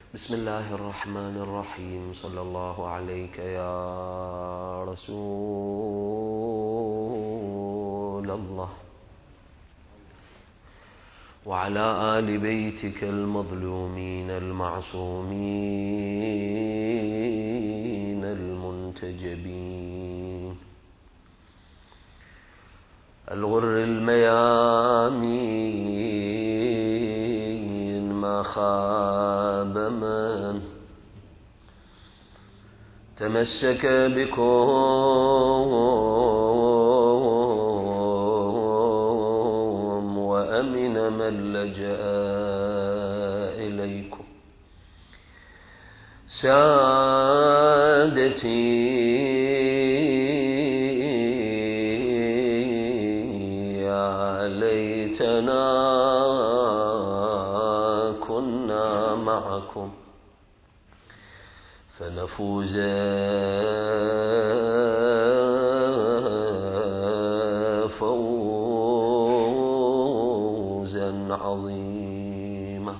بسم الله الرحمن الرحيم. صلى الله عليك يا رسول الله وعلى آل بيتك المظلومين المعصومين المنتجبين الغر الميامين ما خاب من تمسك بكم وأمن من لجأ إليكم. سادتي يا ليتنا كنا معكم فنفوز فوزا عظيما.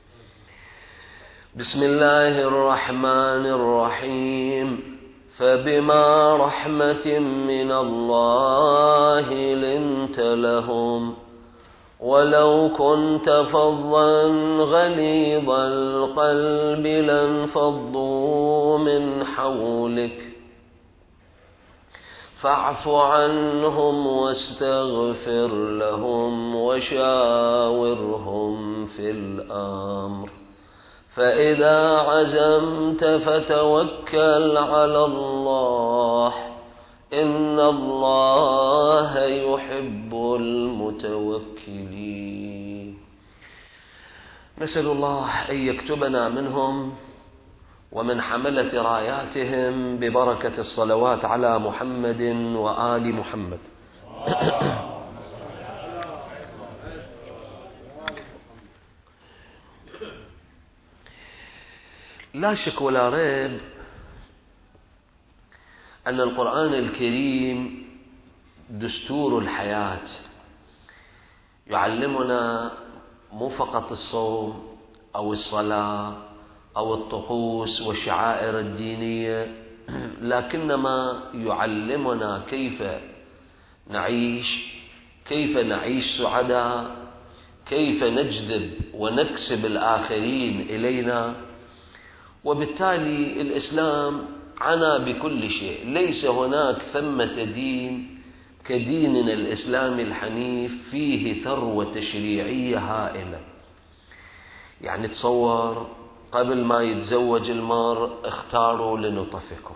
بسم الله الرحمن الرحيم. فبما رحمة من الله لنت لهم ولو كنت فظا غليظ القلب لانفضوا من حولك فاعف عنهم واستغفر لهم وشاورهم في الأمر فإذا عزمت فتوكل على الله إن الله يحب المتوكلين. نسأل الله أن يكتبنا منهم ومن حملة راياتهم ببركة الصلوات على محمد وآل محمد. لا شك ولا ريب أن القرآن الكريم دستور الحياة، يعلمنا مو فقط الصوم أو الصلاة أو الطقوس والشعائر الدينية، لكنما يعلمنا كيف نعيش سعداء، كيف نجذب ونكسب الآخرين إلينا. وبالتالي الإسلام عنى بكل شيء، ليس هناك ثمة دين كديننا الإسلامي الحنيف، فيه ثروة تشريعية هائلة. يعني تصور قبل ما يتزوج المرء اختاروا لنطفكم،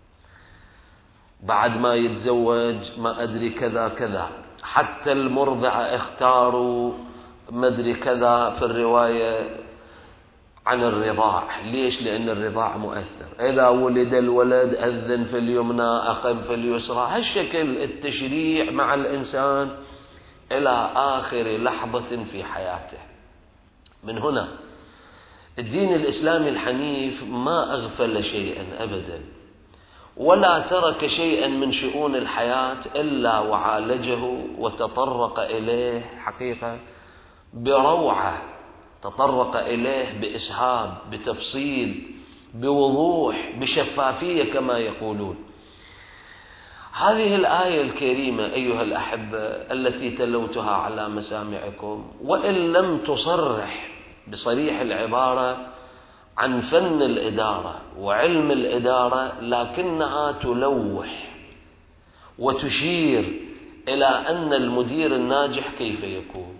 بعد ما يتزوج ما أدري كذا كذا، حتى المرضعة اختاروا ما أدري كذا في الرواية عن الرضاع. ليش؟ لأن الرضاع مؤثر. إذا ولد الولد أذن في اليمنى أقم في اليسرى. هالشكل التشريع مع الإنسان إلى آخر لحظة في حياته. من هنا الدين الإسلامي الحنيف ما أغفل شيئا أبدا، ولا ترك شيئا من شؤون الحياة إلا وعالجه وتطرق إليه حقيقة بروعة، تطرق إليه بإسهاب، بتفصيل، بوضوح، بشفافية كما يقولون. هذه الآية الكريمة أيها الأحبة التي تلوتها على مسامعكم، وإن لم تصرح بصريح العبارة عن فن الإدارة وعلم الإدارة، لكنها تلوح وتشير إلى أن المدير الناجح كيف يكون.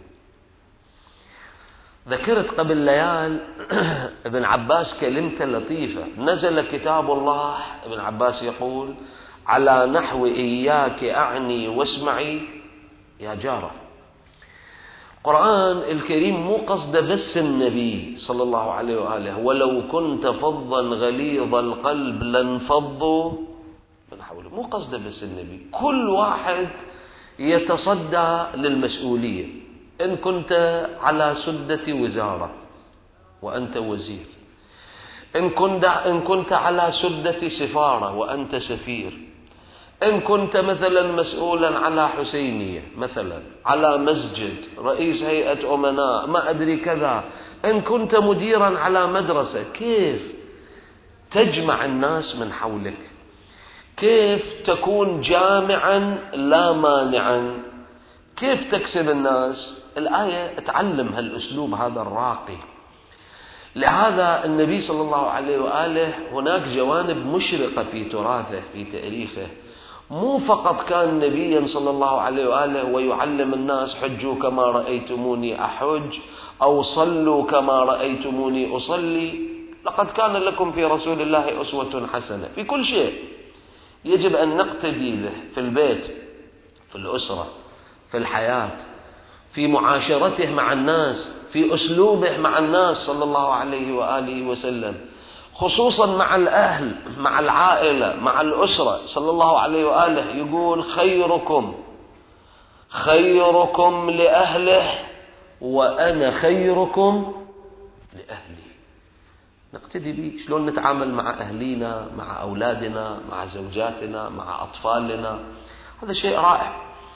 ذكرت قبل ليال ابن عباس كلمة لطيفة، نزل كتاب الله، ابن عباس يقول على نحو إياك أعني واسمعي يا جارة. القرآن الكريم مو قصده بس النبي صلى الله عليه وآله، ولو كنت فظا غليظ القلب لانفضوا من حوله، مو قصده بس النبي، كل واحد يتصدى للمسؤولية. إن كنت على سدة وزارة وأنت وزير، إن كنت على سدة سفارة وأنت سفير، إن كنت مثلا مسؤولا على حسينية، مثلا على مسجد، رئيس هيئة أمناء، ما أدري كذا، إن كنت مديرا على مدرسة، كيف تجمع الناس من حولك؟ كيف تكون جامعا لا مانعا؟ كيف تكسب الناس؟ الآية تعلم هالأسلوب هذا الراقي. لهذا النبي صلى الله عليه وآله هناك جوانب مشرقة في تراثه، في تاريخه. مو فقط كان نبيا صلى الله عليه وآله ويعلم الناس حجوا كما رأيتموني أحج، أو صلوا كما رأيتموني أصلي. لقد كان لكم في رسول الله أسوة حسنة في كل شيء يجب أن نقتدي به، في البيت، في الأسرة، في الحياة، في معاشرته مع الناس، في أسلوبه مع الناس صلى الله عليه وآله وسلم، خصوصا مع الأهل، مع العائلة، مع الأسرة صلى الله عليه وآله. يقول خيركم لأهله وأنا خيركم لأهلي. نقتدي به، شلون نتعامل مع أهلينا، مع أولادنا، مع زوجاتنا، مع أطفالنا. هذا شيء رائع.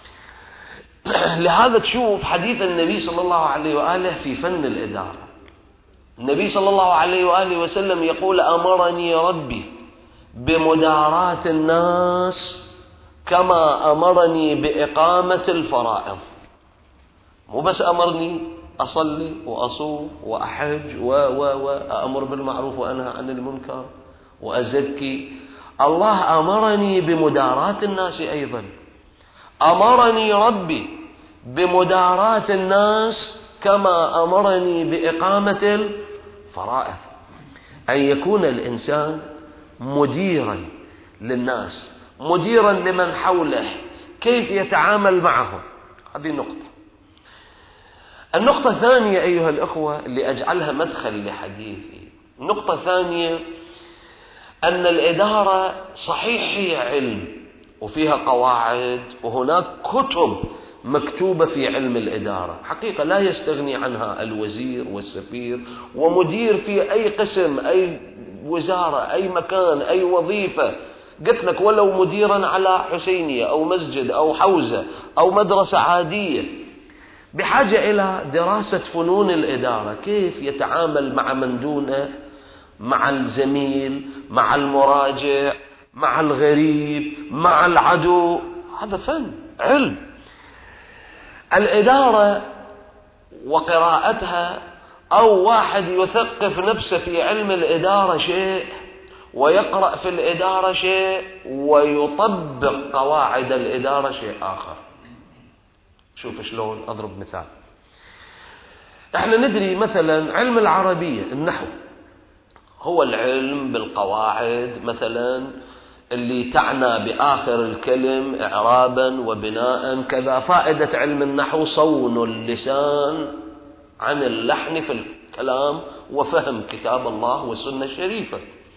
لهذا تشوف حديث النبي صلى الله عليه وآله في فن الإدارة. النبي صلى الله عليه وآله وسلم يقول: أمرني ربي بمداراة الناس كما أمرني بإقامة الفرائض. مو بس أمرني أصلي وأصوم وأحج وأمر بالمعروف وأنهى عن المنكر وأزكي، الله أمرني بمداراة الناس أيضا. أمرني ربي بمداراة الناس كما أمرني بإقامة الفرائض. أن يكون الإنسان مديرا للناس، مديرا لمن حوله، كيف يتعامل معهم. هذه نقطة. النقطة الثانية أيها الأخوة اللي أجعلها مدخل لحديثي، النقطة الثانية أن الإدارة صحيح هي علم وفيها قواعد، وهناك كتب مكتوبة في علم الإدارة حقيقة لا يستغني عنها الوزير والسفير ومدير في أي قسم، أي وزارة، أي مكان، أي وظيفة. قلت لك ولو مديرا على حسينية أو مسجد أو حوزة أو مدرسة عادية، بحاجة إلى دراسة فنون الإدارة، كيف يتعامل مع من دونه، مع الزميل، مع المراجع، مع الغريب، مع العدو. هذا فن، علم. الإدارة وقراءتها، أو واحد يثقف نفسه في علم الإدارة شيء، ويقرأ في الإدارة شيء، ويطبق قواعد الإدارة شيء آخر. شوف شلون. أضرب مثال. احنا ندري مثلا علم العربية، النحو، هو العلم بالقواعد مثلا اللي تعنى بآخر الكلم إعرابا وبناء كذا. فائدة علم النحو صون اللسان عن اللحن في الكلام وفهم كتاب الله والسنة الشريفة.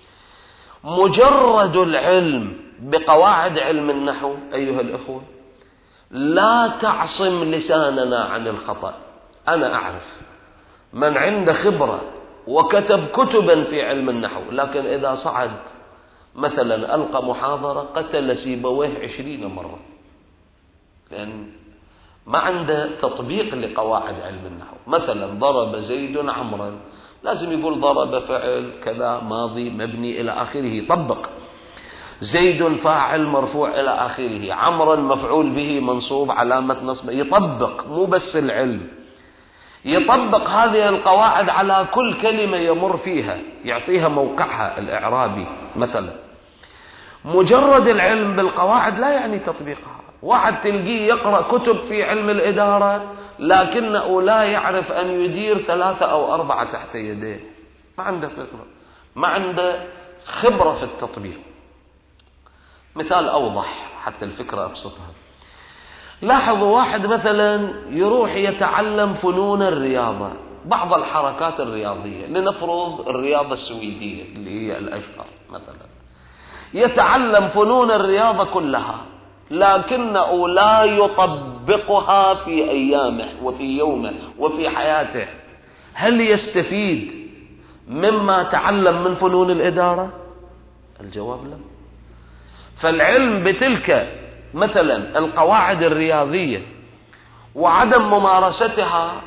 مجرد العلم بقواعد علم النحو أيها الأخوة لا تعصم لساننا عن الخطأ. أنا أعرف من عنده خبرة وكتب كتبا في علم النحو، لكن إذا صعد مثلا ألقى محاضرة قتل سيبويه 20 مرة، لأن ما عنده تطبيق لقواعد علم النحو. مثلا ضرب زيد عمرا، لازم يقول ضرب فعل كذا ماضي مبني إلى آخره، طبق. زيد فاعل مرفوع إلى آخره، عمرا مفعول به منصوب علامة نصبه، يطبق. مو بس العلم، يطبق هذه القواعد على كل كلمة يمر فيها، يعطيها موقعها الإعرابي مثلا. مجرد العلم بالقواعد لا يعني تطبيقها. واحد تلقيه يقرأ كتب في علم الإدارة لكنه لا يعرف أن يدير 3 أو 4 تحت يديه، ما عنده فكرة، ما عنده خبرة في التطبيق. مثال أوضح حتى الفكرة أبسطها. لاحظوا واحد مثلا يروح يتعلم فنون الرياضة، بعض الحركات الرياضية، لنفرض الرياضة السويدية اللي هي الأشهر مثلا، يتعلم فنون الرياضة كلها لكنه لا يطبقها في أيامه وفي يومه وفي حياته. هل يستفيد مما تعلم من فنون الإدارة؟ الجواب لا. فالعلم بتلك مثلا القواعد الرياضية وعدم ممارستها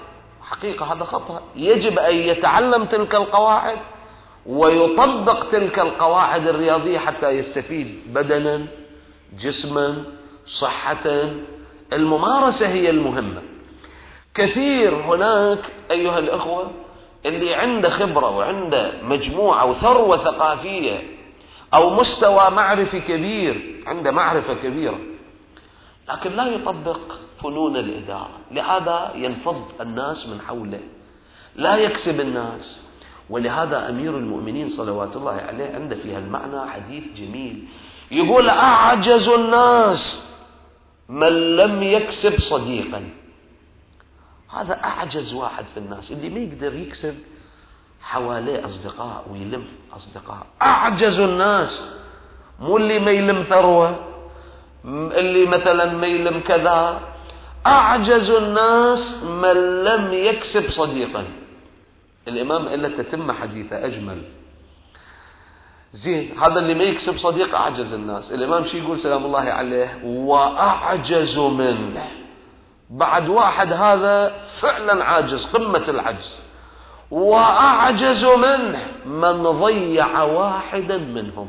حقيقة هذا خطأ. يجب أن يتعلم تلك القواعد ويطبق تلك القواعد الرياضية حتى يستفيد بدنا، جسما، صحة. الممارسة هي المهمة. كثير هناك أيها الأخوة اللي عنده خبرة وعنده مجموعة وثروة ثقافية أو مستوى معرفي كبير، عنده معرفة كبيرة، لكن لا يطبق فنون الإدارة، لهذا ينفض الناس من حوله، لا يكسب الناس. ولهذا أمير المؤمنين صلوات الله عليه عنده في هالمعنى حديث جميل، يقول: أعجز الناس من لم يكسب صديقا. هذا أعجز واحد في الناس، اللي ما يقدر يكسب حواليه أصدقاء ويلم أصدقاء. أعجز الناس مو اللي ما يلم ثروة، اللي مثلا ما يلم كذا. أعجز الناس من لم يكسب صديقا. الإمام إلا تتم حديثه أجمل. زين، هذا اللي ما يكسب صديق أعجز الناس. الإمام شي يقول سلام الله عليه: وأعجز منه. بعد واحد هذا فعلا عاجز، قمة العجز. وأعجز منه من ضيع واحدا منهم.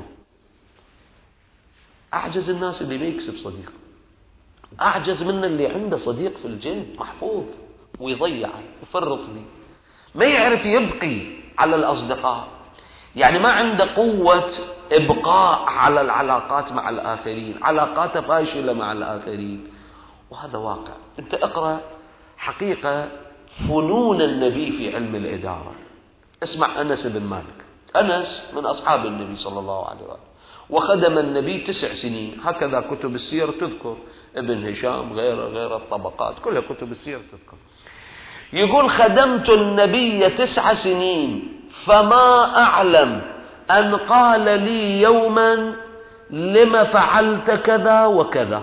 أعجز الناس اللي ما يكسب صديق، أعجز من اللي عنده صديق في الجيب محفوظ ويضيعه يفرط به، ما يعرف يبقي على الأصدقاء، يعني ما عنده قوة إبقاء على العلاقات مع الآخرين، علاقاته فاشلة مع الآخرين. وهذا واقع. أنت اقرأ حقيقة فنون النبي في علم الإدارة. اسمع أنس بن مالك. أنس من أصحاب النبي صلى الله عليه وسلم، وخدم النبي 9 سنين، هكذا كتب السير تذكر، ابن هشام غير الطبقات كلها كتب السير تذكر. يقول: خدمت النبي 9 سنين فما أعلم أن قال لي يوما: لما فعلت كذا وكذا.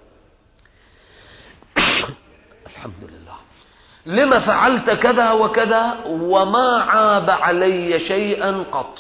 الحمد لله. لما فعلت كذا وكذا، وما عاب علي شيئا قط.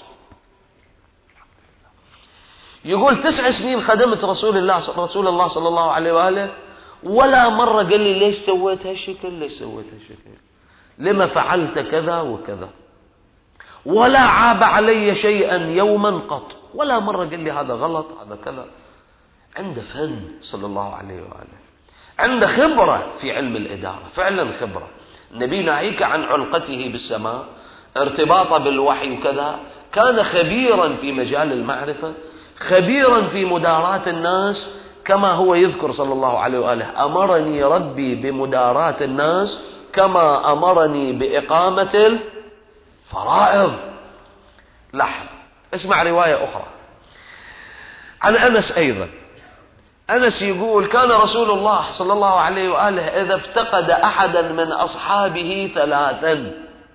يقول 9 سنين خدمت رسول الله صلى الله عليه وآله، ولا مرة قال لي ليش سويت هالشكل، ليش سويت هالشكل، لما فعلت كذا وكذا، ولا عاب علي شيئا يوما قط، ولا مرة قال لي هذا غلط هذا كذا. عنده فن صلى الله عليه وآله، عنده خبرة في علم الإدارة، فعلا خبرة. النبي ناهيك عن علقته بالسماء، ارتباطه بالوحي وكذا، كان خبيرا في مجال المعرفة، خبيرا في مداراة الناس، كما هو يذكر صلى الله عليه وآله: أمرني ربي بمداراة الناس كما أمرني بإقامة الفرائض. لاحظ، اسمع رواية أخرى عن أنس أيضا. أنس يقول: كان رسول الله صلى الله عليه وآله إذا افتقد أحدا من أصحابه 3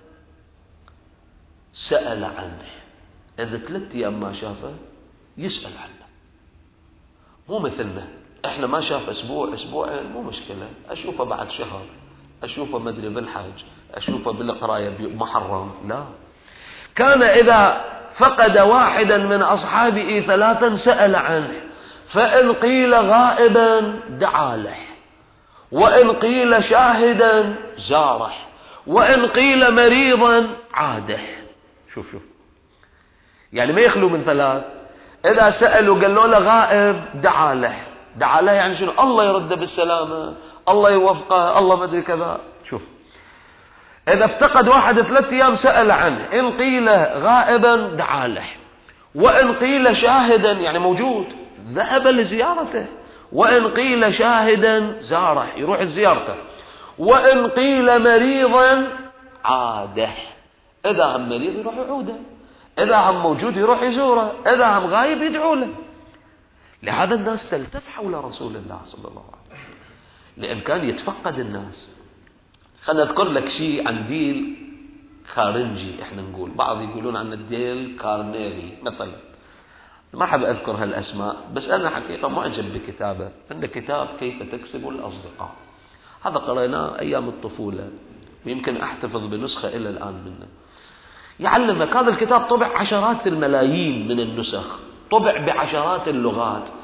سأل عنه. إذا 3 أيام ما شافه يسأل عنه، مو مثلنا إحنا ما شاف أسبوع أسبوعين مو مشكلة، أشوفه بعد شهر، أشوفه مدري بالحج، أشوفه بالقراية محرم. لا، كان إذا فقد واحدا من أصحابه 3 سأل عنه، فإن قيل غائبا دعا له، وإن قيل شاهدا زاره، وإن قيل مريضا عاده. شوف يعني ما يخلو من 3. إذا سألوا قالوا له غائب دعا له. دعا له يعني شنو؟ الله يرده بالسلامة، الله يوفقه، الله ما أدري كذا. شوف، إذا افتقد واحد 3 أيام سأل عنه، إن قيل غائبا دعا له، وإن قيل شاهدا يعني موجود ذهب لزيارته، وإن قيل شاهدا زاره يروح زيارته، وإن قيل مريضا عاده. إذا هم مريض يروح يعوده، إذا هم موجود يروح يزوره، إذا هم غايب يدعو له. لهذا الناس تلتف حول رسول الله صلى الله عليه وسلم، لأن كان يتفقد الناس. خلنا أذكر لك شيء عن ديل كارنجي. إحنا نقول، بعض يقولون عن الديل كارنيلي مثلا، ما أحب أذكر هالأسماء، بس أنا حقيقة معجب بكتابه. عنده كتاب كيف تكسب الأصدقاء، هذا قرأناه أيام الطفولة، ويمكن أحتفظ بنسخة إلى الآن منه. يعلمك، هذا الكتاب طبع 10 الملايين من النسخ، طبع ب10 اللغات.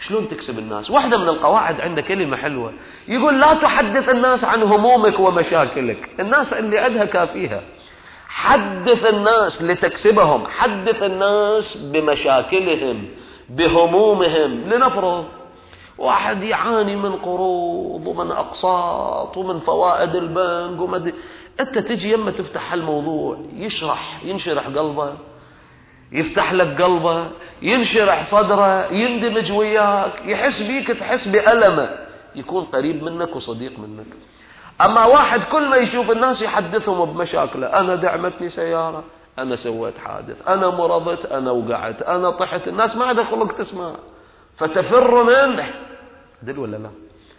شلون تكسب الناس؟ واحدة من القواعد عنده كلمة حلوة، يقول لا تحدث الناس عن همومك ومشاكلك، الناس اللي عندها كافيها. حدث الناس لتكسبهم، حدث الناس بمشاكلهم بهمومهم. لنفرض واحد يعاني من قروض ومن أقساط ومن فوائد البنك أنت تجي يما تفتح الموضوع، ينشرح قلبه، يفتح لك قلبه، ينشرح صدره، يندمج وياك، يحس بيك، تحس بألمه، يكون قريب منك وصديق منك. أما واحد كل ما يشوف الناس يحدثهم بمشاكله، أنا دعمتني سيارة، أنا سويت حادث، أنا مرضت، أنا وقعت، أنا طحت، الناس ما عندها خلق تسمع فتفر منه. دل ولا لا؟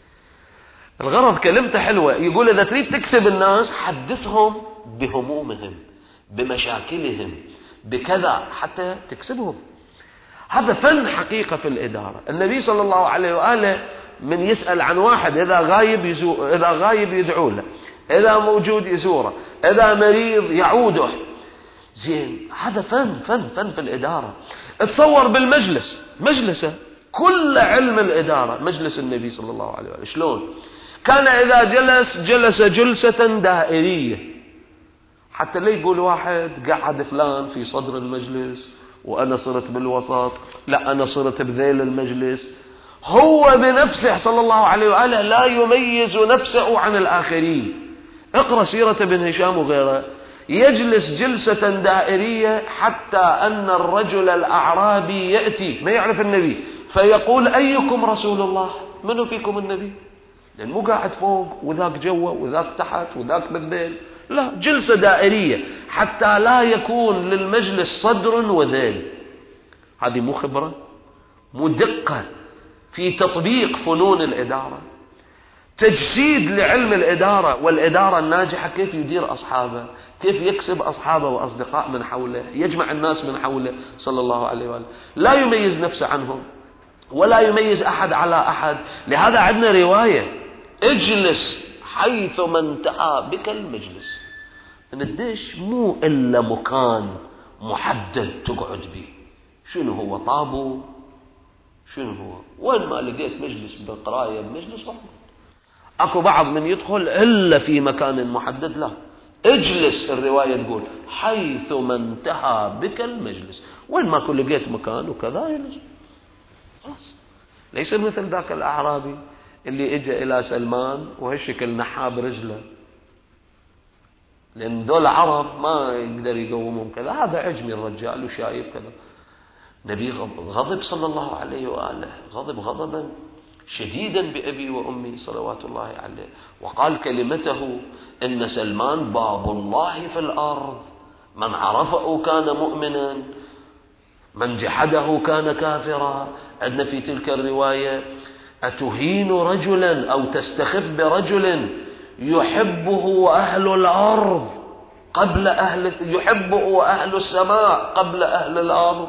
الغرض كلمته حلوة، يقول إذا تريد تكسب الناس حدثهم بهمومهم بمشاكلهم بكذا حتى تكسبهم. هذا فن حقيقة في الإدارة. النبي صلى الله عليه وآله من يسأل عن واحد إذا غايب يدعو له، إذا موجود يزوره، إذا مريض يعوده. زين، هذا فن في الإدارة. تصور بالمجلس، مجلسه كل علم الإدارة، مجلس النبي صلى الله عليه وآله شلون كان إذا جلس جلسة دائرية، حتى لا يقول واحد قعد فلان في صدر المجلس وأنا صرت بالوسط، لا أنا صرت بذيل المجلس. هو بنفسه صلى الله عليه وآله لا يميز نفسه عن الآخرين. اقرأ سيرة ابن هشام وغيره، يجلس جلسة دائرية حتى أن الرجل الأعرابي يأتي ما يعرف النبي فيقول أيكم رسول الله؟ منو فيكم النبي؟ لأن مو قاعد فوق وذاك جوا وذاك تحت وذاك بالذيل، لا، جلسة دائرية حتى لا يكون للمجلس صدر وذيل. هذه مو خبرة، مو دقة في تطبيق فنون الإدارة، تجسيد لعلم الإدارة والإدارة الناجحة، كيف يدير أصحابه، كيف يكسب أصحابه وأصدقاء من حوله، يجمع الناس من حوله صلى الله عليه وآله، لا يميز نفسه عنهم ولا يميز أحد على أحد. لهذا عندنا رواية اجلس حيثما انتهى بك المجلس. من الدش مو إلا مكان محدد تقعد به. شنو هو طابو؟ شنو هو؟ وين ما لقيت مجلس بقراية بمجلس واحد. أكو بعض من يدخل إلا في مكان محدد، لا، اجلس. الرواية تقول حيثما انتهى بك المجلس، وين ما كل لقيت مكان وكذا يجلس. خلاص، ليس مثل ذاك الأعرابي اللي اجى إلى سلمان وهالشكل نحاب رجله، لأن دول عرب ما يقدر يقومهم كذا، هذا عجمي الرجال وشايف كذا. نبي غضب صلى الله عليه وآله، غضب غضبا شديدا بأبي وأمي صلوات الله عليه، وقال كلمته إن سلمان باب الله في الأرض، من عرفه كان مؤمنا، من جحده كان كافرا. عندنا في تلك الرواية أتهين رجلا أو تستخف برجل يحبه أهل الأرض قبل يحبه أهل السماء قبل أهل الأرض.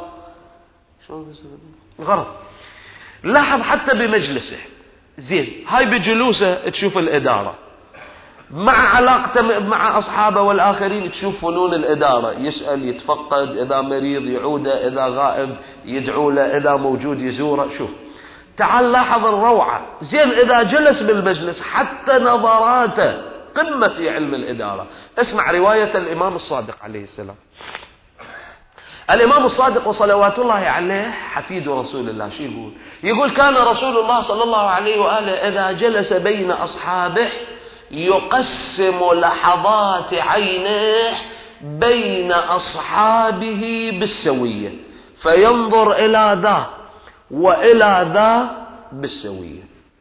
غرض لاحظ حتى بمجلسه، زين، هاي بجلوسه تشوف الإدارة، مع علاقته مع أصحابه والآخرين تشوف فنون الإدارة، يسأل، يتفقد، إذا مريض يعوده، إذا غائب يدعو له، إذا موجود يزوره. شوف، تعال لاحظ الروعة. زين، إذا جلس بالمجلس حتى نظراته قمة في علم الإدارة. اسمع رواية الإمام الصادق عليه السلام. الإمام الصادق وصلوات الله عليه حفيد رسول الله، شو يقول؟ يقول كان رسول الله صلى الله عليه وآله إذا جلس بين أصحابه يقسم لحظات عينيه بين أصحابه بالسوية، فينظر إلى ذا وإلى ذا بالسوية،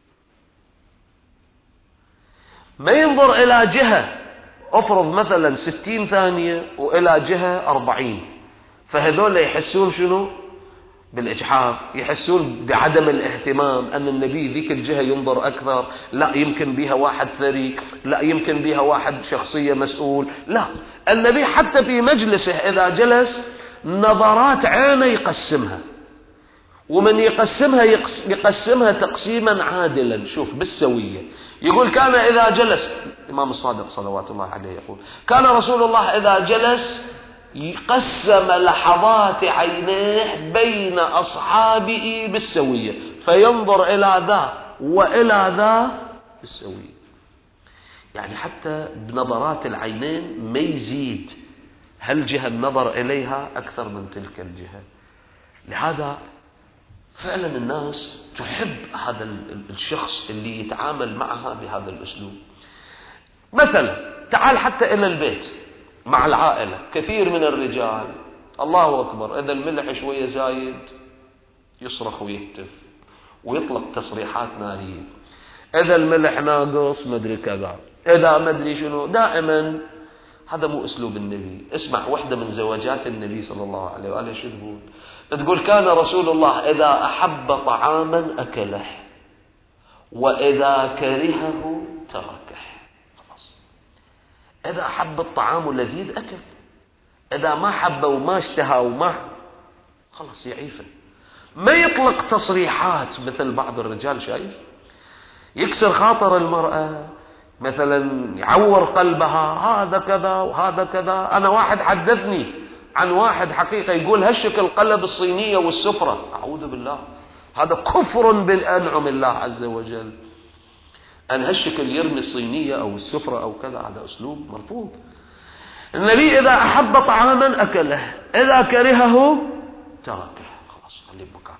ما ينظر إلى جهة، أفرض مثلا 60 ثانية وإلى جهة 40، فهذول يحسون شنو؟ بالإجحاف، يحسون بعدم الاهتمام، أن النبي ذيك الجهة ينظر أكثر، لا يمكن بها واحد ثري، لا يمكن بها واحد شخصية مسؤول، لا، النبي حتى في مجلسه إذا جلس نظرات عينه يقسمها، ومن يقسمها تقسيما عادلا. شوف، بالسوية. يقول كان إذا جلس، الإمام الصادق صلوات الله عليه يقول كان رسول الله إذا جلس يقسم لحظات عينيه بين أصحابه بالسوية، فينظر إلى ذا وإلى ذا بالسوية. يعني حتى بنظرات العينين ما يزيد هالجهة النظر إليها أكثر من تلك الجهة. لهذا فعلا الناس تحب هذا الشخص اللي يتعامل معها بهذا الأسلوب. مثلا تعال حتى إلى البيت مع العائلة، كثير من الرجال الله أكبر إذا الملح شوية زايد يصرخ ويهتف ويطلق تصريحات نارية، إذا الملح ناقص مدري كذا، إذا مدري شنو، دائما. هذا مو أسلوب النبي. اسمع واحدة من زوجات النبي صلى الله عليه وآله شو تقول كان رسول الله إذا أحب طعاما أكله وإذا كرهه تركه. خلاص، إذا أحب الطعام لذيذ أكل، إذا ما حبه وما اشتهى وما خلاص يعيفه. ما يطلق تصريحات مثل بعض الرجال، شايف يكسر خاطر المرأة، مثلا يعور قلبها، هذا كذا وهذا كذا. أنا واحد حدثني عن واحد حقيقة يقول هشك القلب الصينية والسفرة. أعوذ بالله، هذا كفر بأنعم الله عز وجل. أن هشك يرمي الصينية أو السفرة أو كذا، هذا أسلوب مرفوض. النبي إذا أحب طعاما أكله، إذا كرهه تركه، خلاص خليه بمكانه.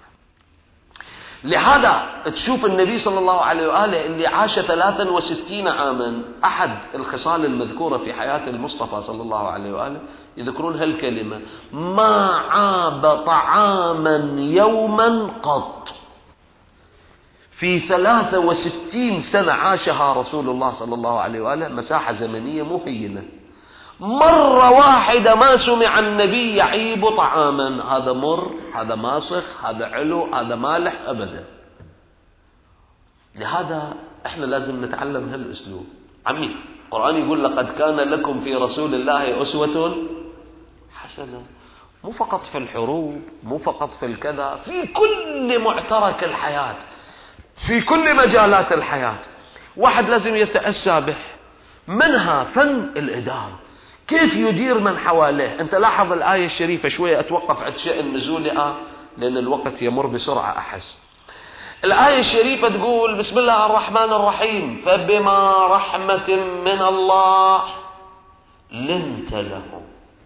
لهذا تشوف النبي صلى الله عليه وآله اللي عاش 63 عاما، أحد الخصال المذكورة في حياة المصطفى صلى الله عليه وآله يذكرون هالكلمة: ما عاب طعاما يوما قط. في 63 سنة عاشها رسول الله صلى الله عليه وآله، مساحة زمنية مو هينة، مرة واحدة ما سمع النبي يعيب طعاما، هذا مر، هذا ماسخ، هذا حلو، هذا مالح، أبدا. لهذا احنا لازم نتعلم هالأسلوب. عمي القرآن يقول لقد كان لكم في رسول الله أسوة حسنة. مو فقط في الحروب، مو فقط في الكذا، في كل معترك الحياة، في كل مجالات الحياة. واحد لازم يتأسى به، منها فن الإدارة، كيف يدير من حواليه. أنت لاحظ الآية الشريفة، شوية أتوقف عند شيء نزولها لأن الوقت يمر بسرعة أحس. الآية الشريفة تقول بسم الله الرحمن الرحيم: فبما رحمة من الله لنت لهم.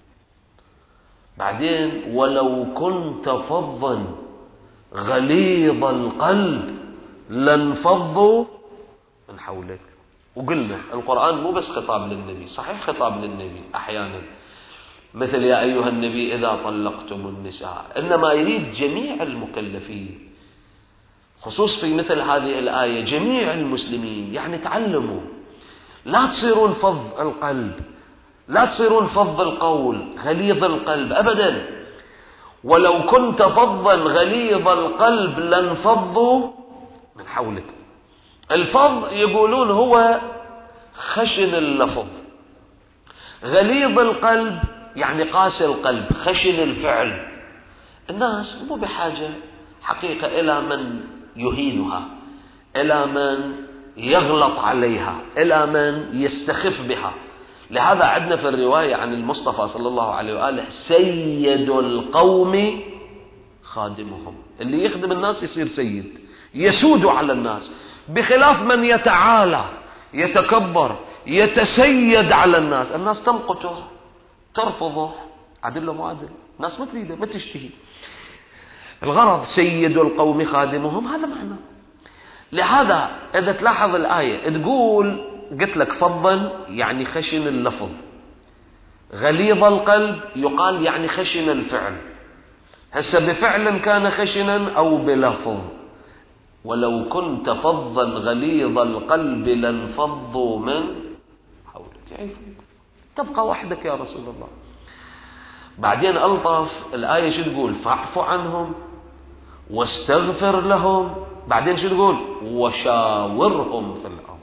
بعدين ولو كنت فظا غليظ القلب لانفضوا من حولك. وقلنا القرآن مو بس خطاب للنبي، صحيح خطاب للنبي أحيانا، مثل يا أيها النبي إذا طلقتم النساء، إنما يريد جميع المكلفين، خصوص في مثل هذه الآية جميع المسلمين. يعني تعلموا، لا تصيرون فظ القلب، لا تصيرون فظ القول، غليظ القلب أبدا. ولو كنت فظا غليظ القلب لانفضوا من حولك. الفظ يقولون هو خشن اللفظ، غليظ القلب يعني قاسي القلب، خشن الفعل. الناس مو بحاجة حقيقة إلى من يهينها، إلى من يغلط عليها، إلى من يستخف بها. لهذا عندنا في الرواية عن المصطفى صلى الله عليه وآله: سيد القوم خادمهم. اللي يخدم الناس يصير سيد، يسود على الناس، بخلاف من يتعالى، يتكبر، يتسيد على الناس. الناس تمقته، ترفضه، عدل له معدل، الناس ما تريده، ما تشتهي. الغرض سيد القوم خادمهم، هذا معنى. لهذا إذا تلاحظ الآية تقول، قلت لك فظا يعني خشن اللفظ، غليظ القلب يقال يعني خشن الفعل. هسه بفعل كان خشنا أو بلفظ. ولو كنت فظا غليظ القلب لانفضوا من حولك. يعني تبقى وحدك يا رسول الله. بعدين ألطف الآية شو تقول؟ فاعف عنهم واستغفر لهم. بعدين شو تقول؟ وشاورهم في الأمر.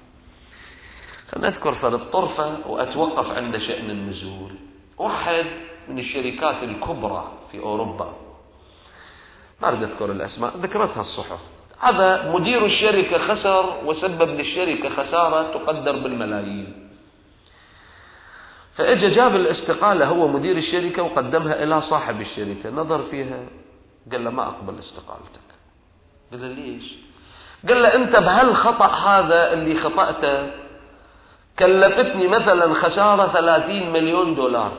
سنذكر فرد طرفة وأتوقف عند شأن النزول. واحد من الشركات الكبرى في أوروبا، ما أريد أذكر الأسماء، ذكرتها الصحف، هذا مدير الشركة خسر وسبب للشركة خسارة تقدر بالملايين. فإجا جاب الاستقالة هو مدير الشركة وقدمها إلى صاحب الشركة، نظر فيها قال له ما أقبل استقالتك. قال له ليش؟ قال له أنت بهالخطأ هذا اللي خطأته كلفتني مثلا خسارة 30 مليون دولار،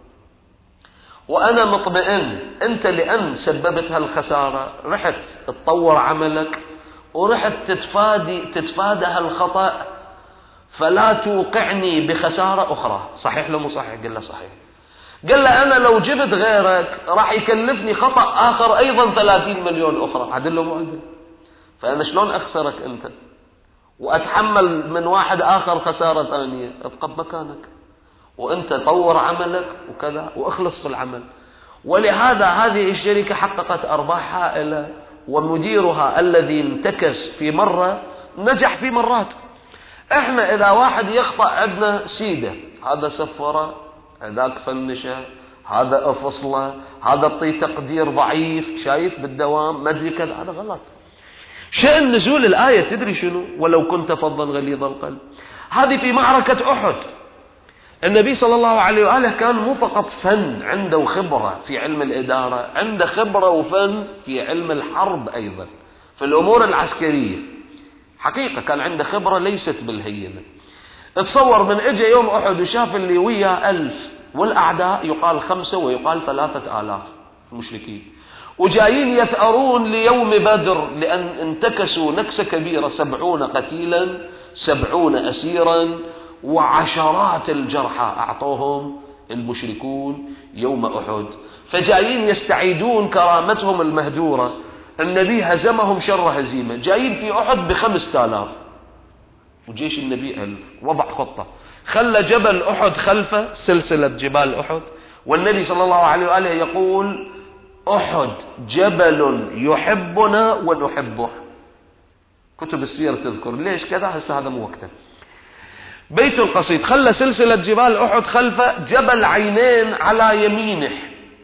وأنا مطمئن أنت لأن سببت هالخسارة رحت تطور عملك ورحت تتفادى هالخطأ، فلا توقعني بخسارة أخرى. صحيح لو مو صحيح؟ قال له صحيح. قال له أنا لو جبت غيرك راح يكلفني خطأ آخر أيضا 30 مليون أخرى. عدل له مو عدل؟ فأنا شلون أخسرك أنت وأتحمل من واحد آخر خسارة ثانية؟ ابقى بمكانك وأنت طور عملك وكذا وأخلص في العمل. ولهذا هذه الشركة حققت أرباح هائلة، ومديرها الذي انتكس في مرة نجح في مرات. احنا إذا واحد يخطأ عندنا سيدة، هذا سفرة، هذاك فنشة، هذا أفصله، هذا اعطيه تقدير ضعيف، شايف بالدوام ما ادري كذا، هذا غلط. شأن نزول الآية تدري شنو؟ ولو كنت فظا غليظ القلب. هذه في معركة أحد. النبي صلى الله عليه وآله كان مو فقط فن، عنده خبرة في علم الإدارة، عنده خبرة وفن في علم الحرب أيضا، في الأمور العسكرية. حقيقة كان عنده خبرة ليست بالهينة. اتصور من اجى يوم أحد وشاف اللي وياه 1000 والأعداء يقال 5 ويقال 3000 المشركين، وجايين يثأرون ليوم بدر لأن انتكسوا نكسة كبيرة، 70 قتيلا 70 أسيرا وعشرات الجرحى أعطوهم المشركون يوم أحد، فجايين يستعيدون كرامتهم المهدورة. النبي هزمهم شر هزيمة، جايين في أحد ب5000 وجيش النبي 1000. وضع خطة، خلى جبل أحد خلفه، سلسلة جبال أحد، والنبي صلى الله عليه وآله يقول أحد جبل يحبنا ونحبه. كتب السير تذكر ليش كذا، هسه هذا مو وقته. بيت القصيد خلى سلسلة جبال أحد خلفه، جبل عينين على يمينه،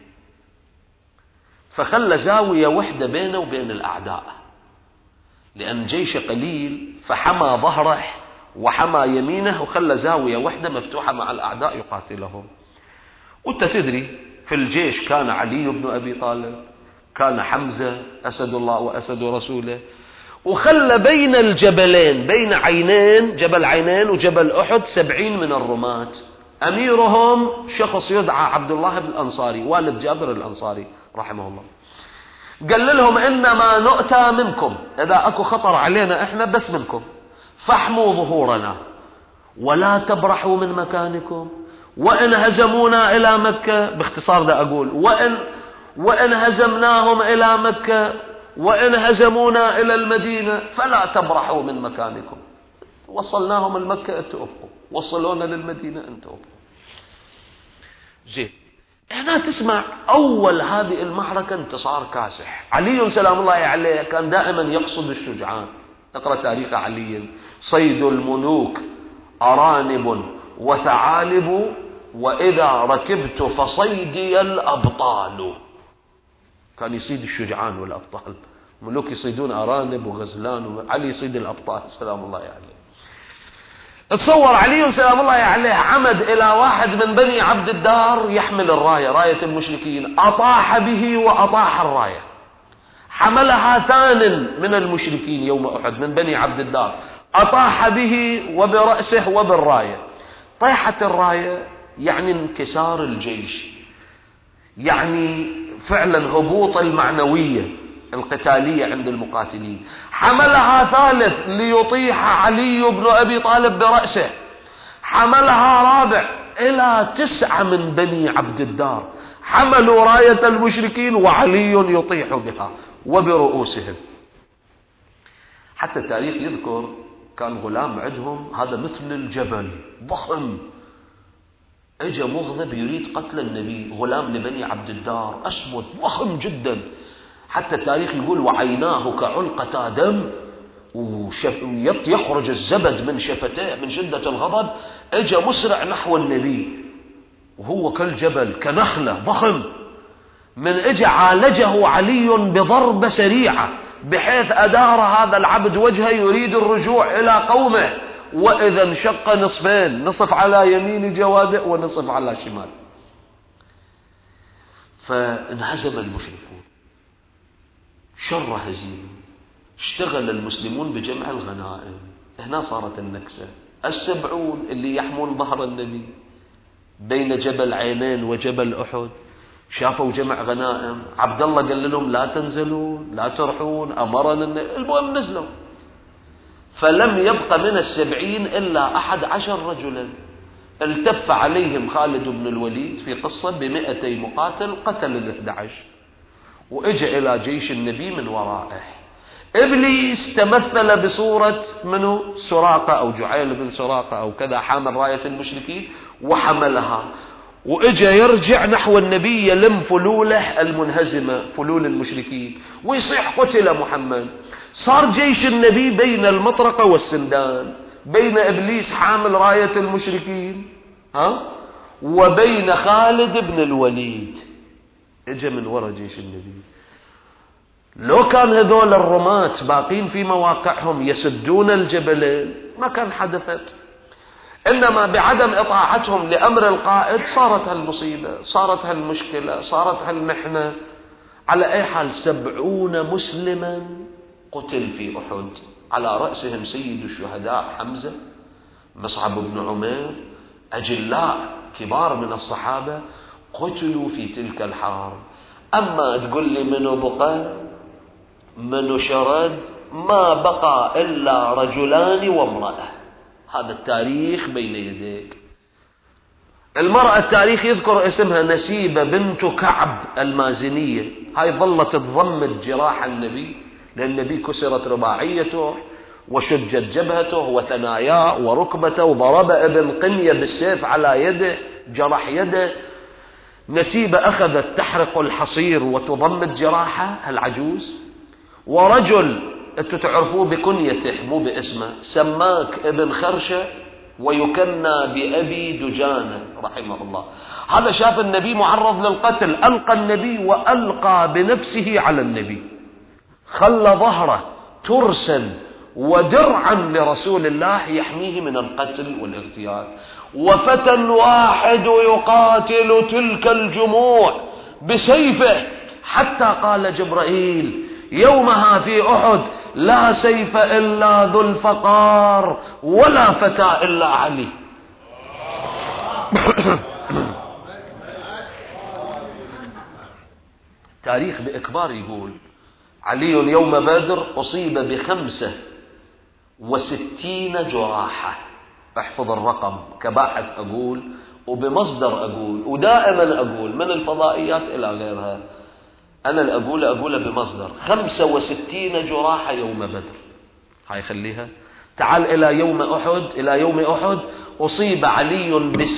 فخلى زاوية وحدة بينه وبين الأعداء، لأن جيش قليل فحمى ظهره وحمى يمينه، وخلى زاوية وحدة مفتوحة مع الأعداء يقاتلهم. وانت تدري في الجيش كان علي بن أبي طالب، كان حمزة أسد الله وأسد رسوله، وخلى بين الجبلين، بين عينين، جبل عينين وجبل أحد 70 من الرماة، أميرهم شخص يدعى عبد الله بن الأنصاري والد جابر الأنصاري رحمه الله. قال لهم إنما نؤتى منكم، إذا أكو خطر علينا إحنا بس منكم، فاحموا ظهورنا ولا تبرحوا من مكانكم، وإن هزمونا إلى مكة، باختصار ده أقول، وإن هزمناهم إلى مكة وإن هزمونا إلى المدينة فلا تبرحوا من مكانكم. وصلناهم المكة أنتوا أبقوا، وصلونا للمدينة أنتوا أبقوا. زين، هنا تسمع أول هذه المعركة انتصار كاسح. علي سلام الله عليه كان دائما يقصد الشجعان. اقرأ تاريخ علي: صيد الملوك أرانب وثعالب، وإذا ركبت فصيدي الأبطال. كان يصيد الشجعان والأبطال، ملوك يصيدون أرانب وغزلان، وعلي يصيد الأبطال سلام الله عليه. تصور علي سلام الله عليه عمد إلى واحد من بني عبد الدار يحمل الراية، راية المشركين، أطاح به وأطاح الراية، حملها ثان من المشركين يوم أحد من بني عبد الدار، أطاح به وبرأسه وبالراية. طيحة الراية يعني انكسار الجيش، يعني فعلا هبوط المعنوية القتالية عند المقاتلين. حملها ثالث ليطيح علي بن أبي طالب برأسه، حملها رابع إلى 9 من بني عبد الدار حملوا راية المشركين وعلي يطيح بها وبرؤوسهم. حتى التاريخ يذكر كان غلام عندهم هذا مثل الجبل ضخم، اجى مغضب يريد قتل النبي، غلام لبني عبد الدار اسود ضخم جدا، حتى التاريخ يقول وعيناه كعلقة دم، ويخرج الزبد من شفتيه من شدة الغضب. اجى مسرع نحو النبي وهو كالجبل كنخلة ضخم، من اجى عالجه علي بضربة سريعة بحيث أدار هذا العبد وجهه يريد الرجوع إلى قومه، وإذا انشق نصفين، نصف على يمين جواده ونصف على شمال، فانهزم المشركون شر هزيمة. اشتغل المسلمون بجمع الغنائم. هنا صارت النكسة. 70 اللي يحمون ظهر النبي بين جبل عينين وجبل أحد شافوا جمع غنائم. عبد الله قال لهم لا تنزلون لا ترحون، أمرنا المهم نزلوا. فلم يبق من 70 إلا 11 رجلا. التف عليهم خالد بن الوليد في قصة ب200 مقاتل، قتل 11 وإجى إلى جيش النبي من ورائه. إبليس تمثل بصورة منه سراقة أو جعيل بن سراقة أو كذا، حامل راية المشركين وحملها، وإجى يرجع نحو النبي يلم فلوله المنهزمة، فلول المشركين، ويصيح قتل محمد. صار جيش النبي بين المطرقة والسندان، بين إبليس حامل راية المشركين وبين خالد بن الوليد. إجى من وراء جيش النبي. لو كان هذول الرماة باقين في مواقعهم يسدون الجبلين ما كان حدثت، إنما بعدم إطاعتهم لأمر القائد صارت هالمصيبة، صارت هالمشكلة، صارت هالمحنة. على أي حال 70 مسلما قتل في أحد، على رأسهم سيد الشهداء حمزة، مصعب بن عمير، أجلاء كبار من الصحابة قتلوا في تلك الحرب. أما تقول لي منو بقى منو شرد، ما بقى إلا رجلان وامرأة. هذا التاريخ بين يديك. المرأة التاريخ يذكر اسمها نسيبة بنت كعب المازنية. هاي ظلت تضمد جراح النبي، لأن النبي كسرت رباعيته وشجت جبهته وثناياه وركبته، وضرب ابن قنية بالسيف على يده جرح يده. نسيبة أخذت تحرق الحصير وتضمد جراحه العجوز. ورجل انتوا تعرفوه بكنيته مو باسمه، سماك ابن خرشة ويكنى بأبي دجانة رحمه الله. هذا شاف النبي معرض للقتل، ألقى النبي وألقى بنفسه على النبي، خلى ظهره ترسا ودرعا لرسول الله يحميه من القتل والاغتيال. وفتى واحد يقاتل تلك الجموع بسيفه، حتى قال جبرائيل يومها في أحد لا سيف إلا ذو الفقار ولا فتى إلا علي. تاريخ بإكبار يقول علي يوم بدر أصيب ب65 جراحة. احفظ الرقم كباحث أقول وبمصدر أقول ودائما أقول من الفضائيات إلى غيرها، أنا أقول بمصدر 65 جراحة يوم بدر. هاي خليها. تعال إلى يوم أحد أصيب علي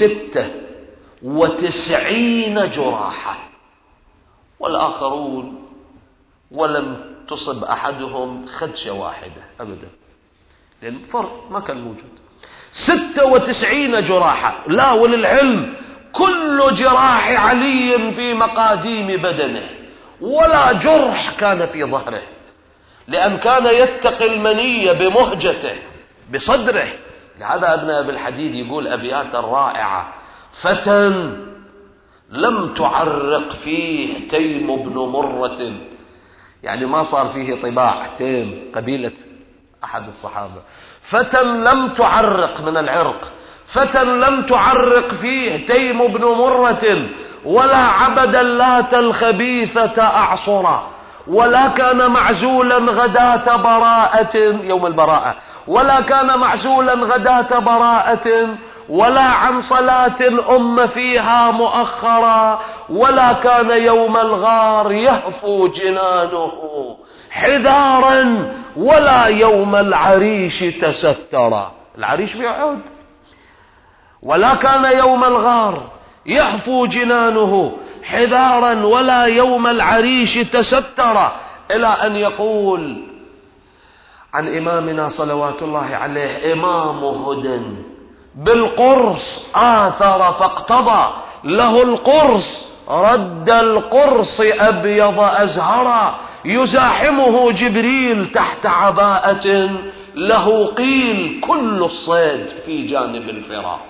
ب96 جراحة، والآخرون ولم تصب أحدهم خدشة واحدة أبدا، لأن فرق ما كان موجود. 96 جراحة. لا، وللعلم كل جراح علي في مقاديم بدنه، ولا جرح كان في ظهره، لأن كان يتقي المنية بمهجته بصدره. لهذا ابن أبي الحديد يقول أبيات رائعة: فتى لم تعرق فيه تيم بن مرة، يعني ما صار فيه طباع. تيم قبيلة أحد الصحابة. فتى لم تعرق من العرق، فتى لم تعرق فيه تيم بن مرة، ولا عبد اللات الخبيثة أعصرا، ولا كان معزولا غداة براءة يوم البراءة، ولا كان معزولا غداة براءة، ولا عن صلاة أم فيها مؤخرا، ولا كان يوم الغار يهفو جنانه حذارا، ولا يوم العريش تسترا. العريش بيعود. ولا كان يوم الغار يهفو جنانه حذارا، ولا يوم العريش تسترا. إلى أن يقول عن إمامنا صلوات الله عليه: إمام هدى بالقرص آثر فاقتضى، له القرص رد القرص أبيض أزهرا، يزاحمه جبريل تحت عباءة، له قيل كل الصيد في جانب الفرا.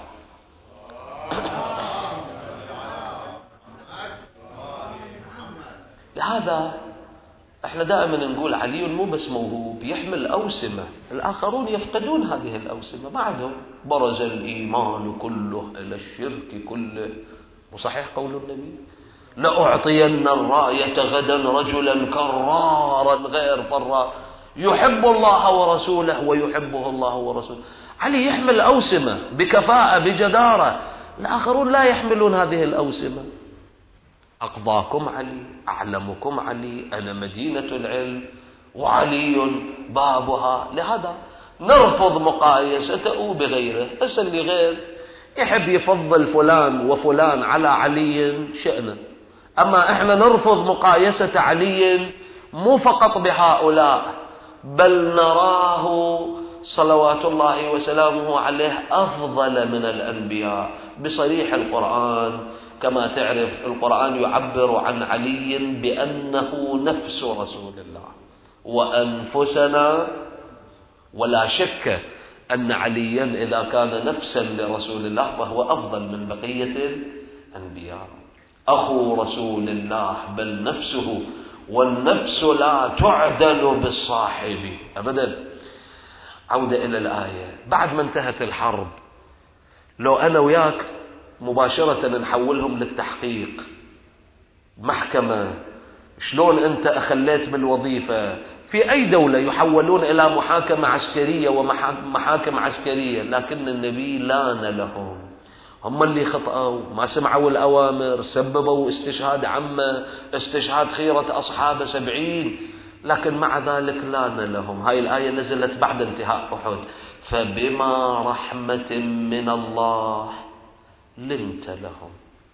لهذا احنا دائما نقول علي مو بس موهوب، يحمل أوسمة، الآخرون يفقدون هذه الأوسمة، ما عندهم. برز الإيمان كله إلى الشرك كله، وصحيح قول النبي لأعطين الراية غدا رجلا كرارا غير فرار يحب الله ورسوله ويحبه الله ورسوله. علي يحمل أوسمة بكفاءة بجدارة، الآخرون لا يحملون هذه الأوسمة. أقضاكم علي، أعلمكم علي، أنا مدينة العلم وعلي بابها. لهذا نرفض مقايسته بغيره. بس اللي غير يحب يفضل فلان وفلان على علي شأنه، أما إحنا نرفض مقايسة علي مو فقط بهؤلاء، بل نراه صلوات الله وسلامه عليه أفضل من الأنبياء بصريح القرآن. كما تعرف القرآن يعبر عن علي بأنه نفس رسول الله وأنفسنا، ولا شك أن عليا إذا كان نفسا لرسول الله فهو أفضل من بقية الأنبياء. أخو رسول الله بل نفسه، والنفس لا تعدل بالصاحب أبدا. عودة إلى الآية. بعد ما انتهت الحرب، لو أنا وياك مباشرة نحولهم للتحقيق محكمة، شلون أنت أخليت بالوظيفة؟ في أي دولة يحولون إلى محاكمة عسكرية ومحاكم عسكرية، لكن النبي لان لهم. هم اللي خطأوا، ما سمعوا الأوامر، سببوا استشهاد عمه، استشهاد خيرة أصحابه 70، لكن مع ذلك لان لهم. هاي الآية نزلت بعد انتهاء أحد. فبما رحمة من الله لنت لهم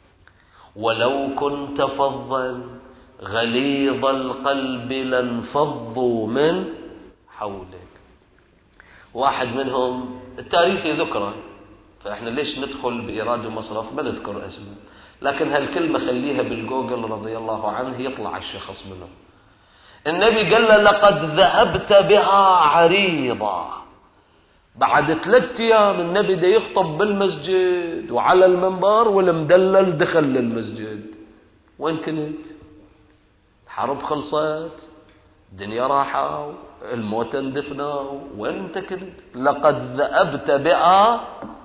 ولو كنت فظا غليظ القلب لانفضوا من حولك. واحد منهم التاريخ يذكره، فإحنا ليش ندخل بإيراد ومصرف ما نذكر اسمه، لكن هالكلمة خليها بالجوجل رضي الله عنه يطلع الشخص منه. النبي قال له لقد ذهبت بها عريضة. بعد 3 أيام النبي ده يخطب بالمسجد وعلى المنبر والمدلل دخل للمسجد. وين كنت؟ الحرب خلصت، الدنيا راحة، الموت اندفنا، وين انت كنت؟ لقد ذهبت بها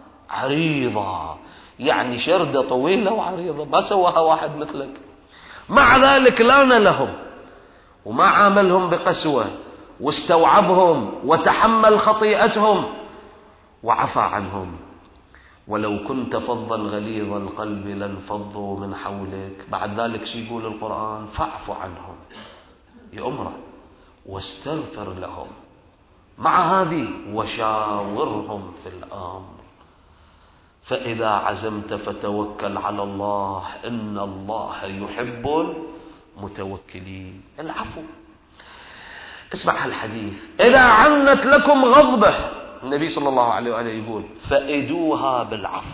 عريضة، يعني شردة طويلة وعريضة ما سواها واحد مثلك. مع ذلك لان لهم وما عاملهم بقسوة، واستوعبهم وتحمل خطيئتهم وعفى عنهم. ولو كنت فظا غليظ القلب لانفضوا من حولك. بعد ذلك شو يقول القرآن؟ فاعف عنهم، يأمره، واستغفر لهم، مع هذه وشاورهم في الأمر، فإذا عزمت فتوكل على الله إن الله يحب المتوكلين. العفو. اسمع هالحديث. إذا عنت لكم غضبة، النبي صلى الله عليه وآله يقول فإدوها بالعفو.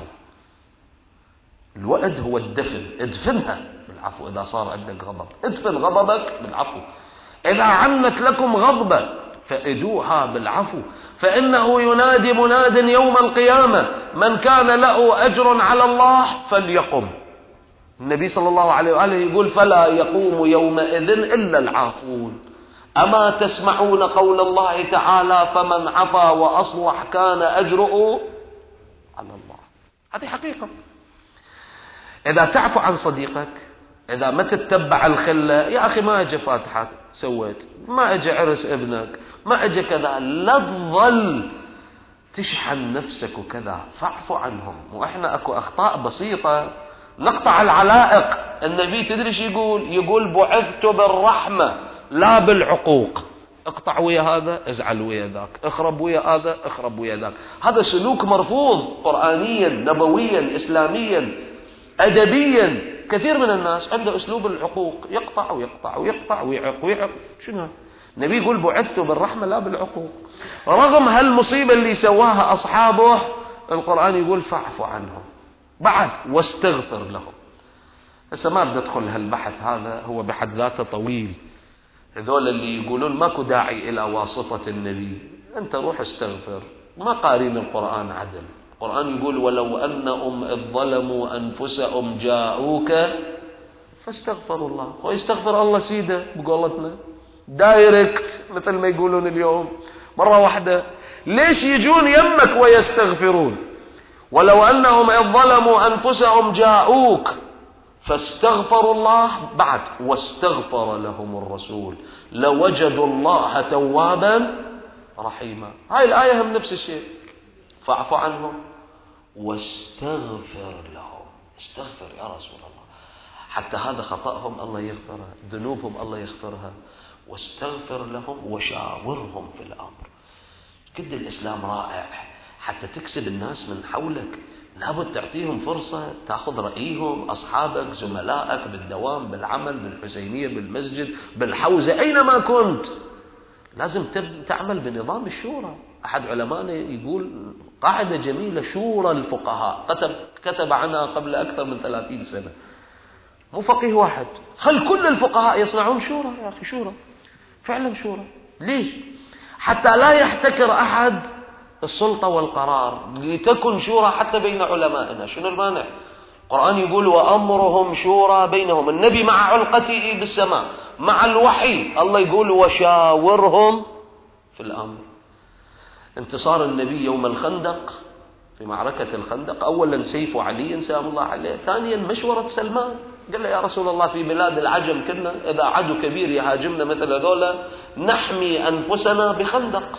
الوأد هو الدفن، ادفنها بالعفو. إذا صار عندك غضب ادفن غضبك بالعفو. إذا عنت لكم غضبة فإدوها بالعفو، فإنه ينادي مناد يوم القيامة من كان له أجر على الله فليقم. النبي صلى الله عليه وآله يقول فلا يقوم يومئذ إلا العافون. أما تسمعون قول الله تعالى فمن عفا وأصلح كان أجره على الله. هذه حقيقة. إذا تعفو عن صديقك، إذا ما تتبع الخلة، يا أخي ما أجي فاتحة سويت، ما أجي عرس ابنك، ما أجي كذا، لا تظل تشحن نفسك وكذا، فاعفو عنهم. وإحنا أكو أخطاء بسيطة نقطع العلائق. النبي تدري شو يقول؟ يقول بعثت بالرحمة لا بالعقوق. اقطع ويا هذا، ازعل ويا ذاك، اخرب ويا هذا، اخرب ويا ذاك. هذا سلوك مرفوض قرآنيا نبويا إسلاميا أدبيا. كثير من الناس عنده أسلوب العقوق، يقطع ويقطع ويقطع ويعق ويعق. شنو؟ النبي يقول بعثت بالرحمة لا بالعقوق. رغم هالمصيبة اللي سواها أصحابه، القرآن يقول فاعف عنهم بعد واستغفر لهم. هسه ما بدي أدخل هالبحث، هذا هو بحد ذاته طويل. هذول اللي يقولون ماكو داعي إلى واسطة النبي، أنت روح استغفر. ما قارين القرآن عدل. القرآن يقول ولو أنهم إذ ظلموا أنفسهم جاءوك فاستغفروا الله. ويستغفر الله سيده بقولتنا، دايركت مثل ما يقولون اليوم مرة واحدة. ليش يجون يمك ويستغفرون؟ ولو أنهم إذ ظلموا أنفسهم جاءوك فاستغفروا الله بعد واستغفر لهم الرسول لوجدوا الله توابا رحيما. هاي الآية هم نفس الشيء. فاعف عنهم واستغفر لهم. استغفر يا رسول الله، حتى هذا خطأهم الله يغفرها، ذنوبهم الله يغفرها. واستغفر لهم وشاورهم في الأمر. كل الإسلام رائع حتى تكسب الناس من حولك. لابد تعطيهم فرصة تأخذ رأيهم، أصحابك، زملائك بالدوام، بالعمل، بالحسينية، بالمسجد، بالحوزة، أينما كنت لازم تعمل بنظام الشورى. أحد علمائنا يقول قاعدة جميلة، شورى الفقهاء، كتب عنها قبل أكثر من 30 سنة. مو فقيه واحد، خل كل الفقهاء يصنعون شورى. يا أخي شورى، فعلا شورى. ليش؟ حتى لا يحتكر أحد السلطة والقرار، لتكن شورى حتى بين علمائنا. شنو المانع؟ القرآن يقول وأمرهم شورى بينهم. النبي مع علقته بالسماء مع الوحي، الله يقول وشاورهم في الأمر. انتصار النبي يوم الخندق في معركة الخندق، أولا سيف علي سلام الله عليه، ثانيا مشورة سلمان. قال له يا رسول الله في بلاد العجم كنا إذا عدو كبير يهاجمنا مثل هذولا نحمي أنفسنا بخندق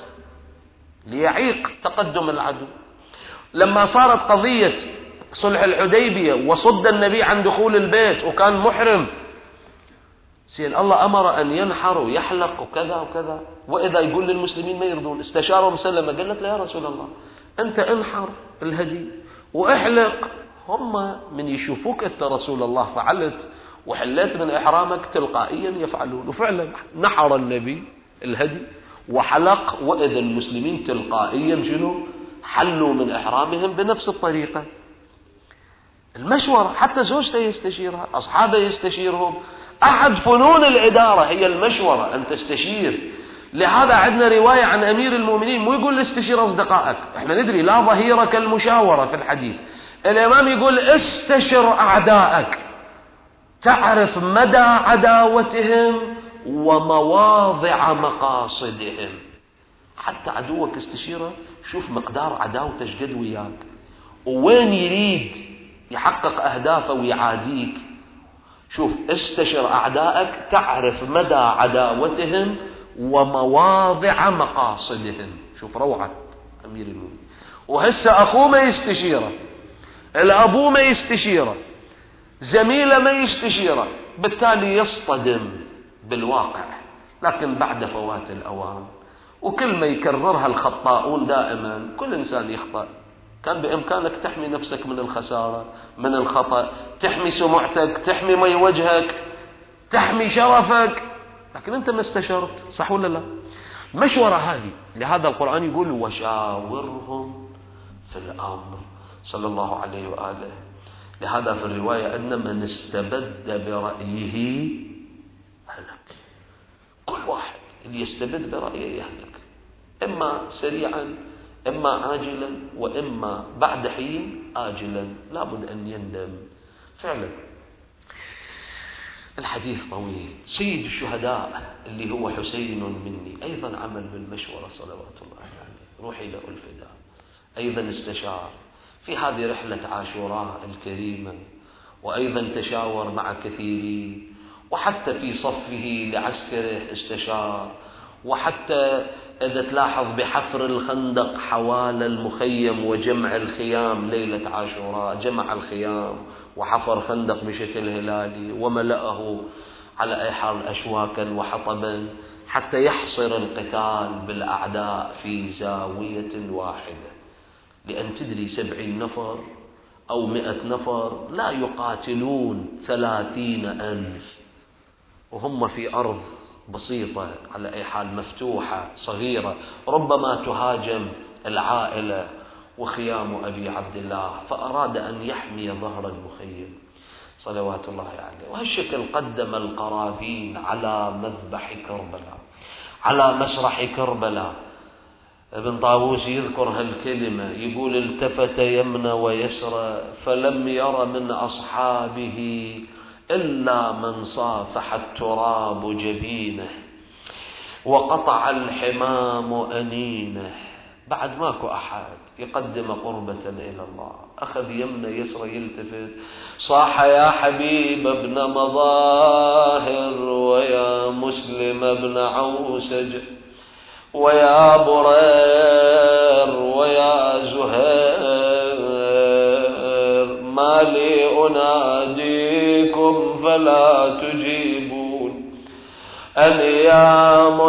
ليعيق تقدم العدو. لما صارت قضية صلح الحديبية وصد النبي عن دخول البيت وكان محرم، الله أمر أن ينحر ويحلق وكذا وكذا، وإذا يقول للمسلمين ما يرضون، استشاره مسلمة قالت له يا رسول الله أنت انحر الهدي واحلق، هم من يشوفوك أنت رسول الله فعلت وحليت من إحرامك تلقائيا يفعلون. وفعلا نحر النبي الهدي وحلق، وإذا المسلمين تلقائيا شنو؟ حلوا من إحرامهم بنفس الطريقة. المشورة، حتى زوجته يستشيرها، أصحابه يستشيرهم. أحد فنون الإدارة هي المشورة، أن تستشير. لهذا عندنا رواية عن أمير المؤمنين مو يقول استشير أصدقائك، احنا ندري لا ظهير كالمشاورة في الحديث. الإمام يقول استشر أعدائك تعرف مدى عداوتهم ومواضع مقاصدهم. حتى عدوك استشيره، شوف مقدار عداوته قد وياك ووين يريد يحقق أهدافه ويعاديك. شوف استشر أعدائك تعرف مدى عداوتهم ومواضع مقاصدهم. شوف روعة أمير المؤمنين. وهسه أخوه ما يستشيره، الأبو ما يستشيره، زميله ما يستشيره، بالتالي يصطدم بالواقع. لكن بعد فوات الأوان، وكل ما يكررها الخطاؤون دائما، كل إنسان يخطأ. كان بإمكانك تحمي نفسك من الخسارة، من الخطأ، تحمي سمعتك، تحمي مي وجهك، تحمي شرفك، لكن أنت ما استشرت. صح ولا لا؟ مشورة هذه. لهذا القرآن يقول وشاورهم في الأمر صلى الله عليه وآله. لهذا في الرواية أن من استبد برأيه هلك. كل واحد اللي يستبد برأيه يهلك، إما سريعا إما عاجلا وإما بعد حين آجلا، لابد أن يندم فعلا. الحديث طويل. سيد الشهداء اللي هو حسين مني أيضا عمل بالمشورة صلوات الله عليه، روحي له الفداء، أيضا استشار في هذه رحلة عاشوراء الكريمة، وأيضا تشاور مع كثيرين، وحتى في صفه لعسكره استشار، وحتى إذا تلاحظ بحفر الخندق حوالي المخيم وجمع الخيام ليلة عاشوراء، جمع الخيام وحفر خندق بشكل هلالي وملأه على أي حال أشواكا وحطبا حتى يحصر القتال بالأعداء في زاوية واحدة. لأن تدري 70 نفر أو 100 نفر لا يقاتلون 30,000، وهم في أرض بسيطة على أي حال مفتوحة صغيرة، ربما تهاجم العائلة وخيام أبي عبد الله، فأراد أن يحمي ظهر المخيم صلوات الله عليه. وهالشكل قدم القرابين على مذبح كربلاء، على مسرح كربلاء. ابن طاووس يذكر هالكلمة، يقول التفت يمنى ويسرى فلم ير من أصحابه إلا من صافح التراب جبينه. وقطع الحمام أنينه. بعد ماكو أحد يقدم قربة إلى الله، أخذ يمنى يسرى يلتفت، صاح يا حبيب ابن مظاهر، ويا مسلم ابن عوسج، ويا برير، ويا زهير، ما لي أناديكم فلا تجيبون، أنيام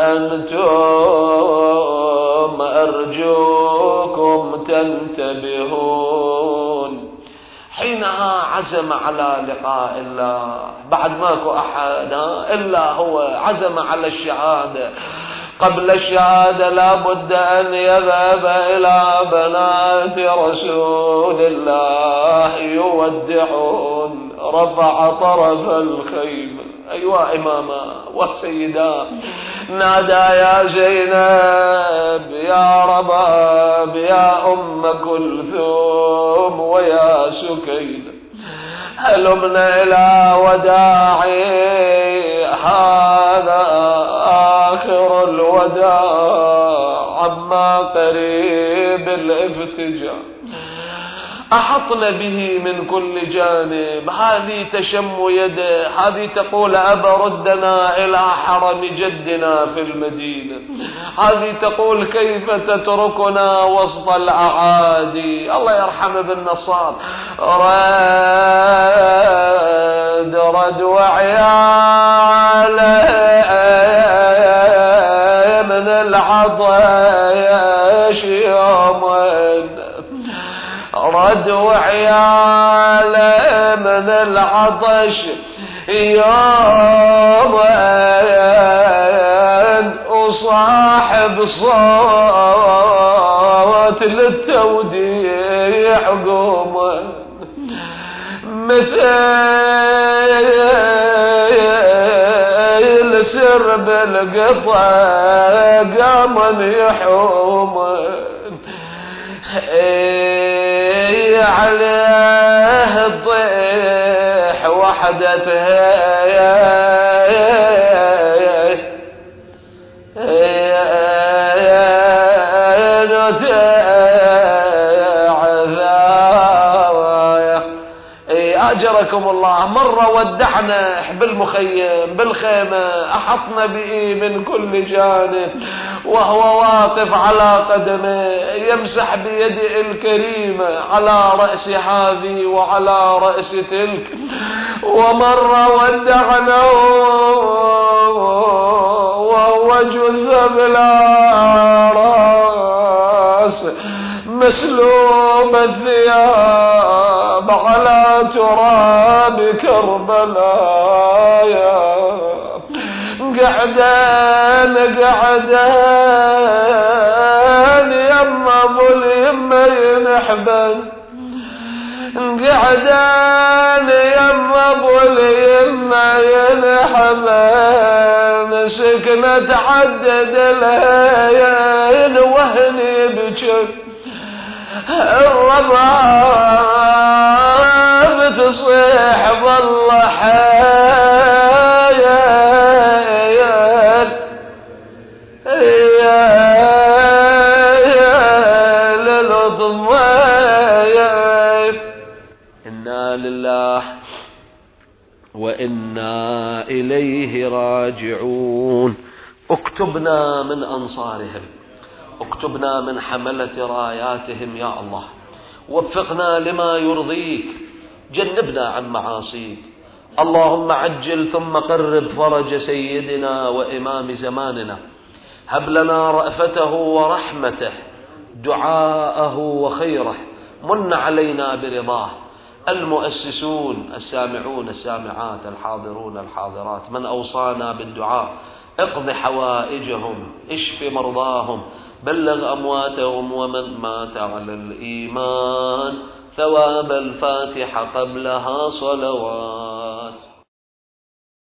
أنتم أرجوكم تنتبهون. حينها عزم على لقاء الله، بعد ماكو أحد إلا هو عزم على الشهادة. قبل الشهادة لابد أن يذهب إلى بنات رسول الله يودعون. رفع طرف الخيمة، أيها إماما والسيدات، نادى يا زينب، يا رباب، يا أم كلثوم، ويا سكينة، هلمنا إلى وداعي، هذا آخر الوداع، عما قريب الافتجاع. أحطنا به من كل جانب، هذه تشم يده، هذه تقول أبا ردنا إلى حرم جدنا في المدينة، هذه تقول كيف تتركنا وسط الأعادي. الله يرحم ابن نصار، رد وعياله من العطش يومين، رد وعياله من العطش يومين، وصاحب صوت للتوديع قوما، مثل سرب القطع قاما يحوم، عليه الطيح وحدتها أجركم الله. مرة ودعنا بالمخيم بالخيمة، أحطنا به من كل جانب، وهو واقف على قدمه يمسح بيده الكريمة على رأس هذه وعلى رأس تلك. ومرة ودعنا وهو جثة بلا راس، مسلوب الثياب على تراب كربلاء، قعدان يما ابو اليمة ينحبن، قعدان يما ابو اليمة ينحبن، سكنت عدد الهين وهني بجر الرباب تصيح والله حيان للضمايا. إنا لله وإنا إليه راجعون. اكتبنا من أنصارهم، اكتبنا من حملة راياتهم يا الله، وفقنا لما يرضيك، جنبنا عن معاصيك. اللهم عجل ثم قرب فرج سيدنا وإمام زماننا، هب لنا رأفته ورحمته، دعاءه وخيره، من علينا برضاه. المؤسسون، السامعون السامعات، الحاضرون الحاضرات، من أوصانا بالدعاء، اقض حوائجهم، اشف مرضاهم، بلغ أمواتهم، ومن مات على الإيمان ثواب الفاتحة قبلها صلوات.